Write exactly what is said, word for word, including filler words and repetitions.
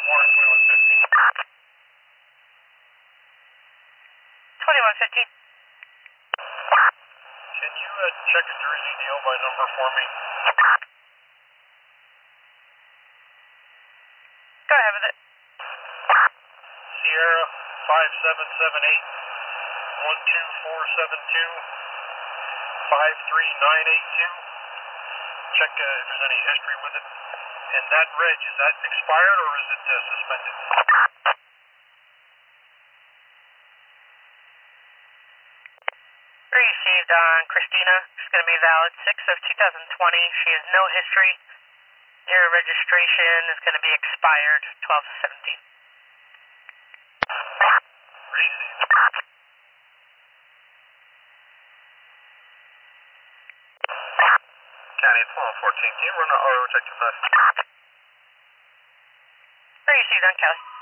Warren twenty-one fifteen. twenty-one fifteen. Can you uh, check a Jersey deal by number for me? Go ahead with it. Sierra five seven seven eight, one two four seven two, five three nine eight two. Check uh, if there's any history with it. And that reg, is that expired or is it uh, suspended? Received on Christina. It's going to be valid six of two thousand twenty. She has no history. Your registration is going to be expired twelve seventeen. Received. County twelve fourteen. Can you run an auto check to that? Received on Kelly.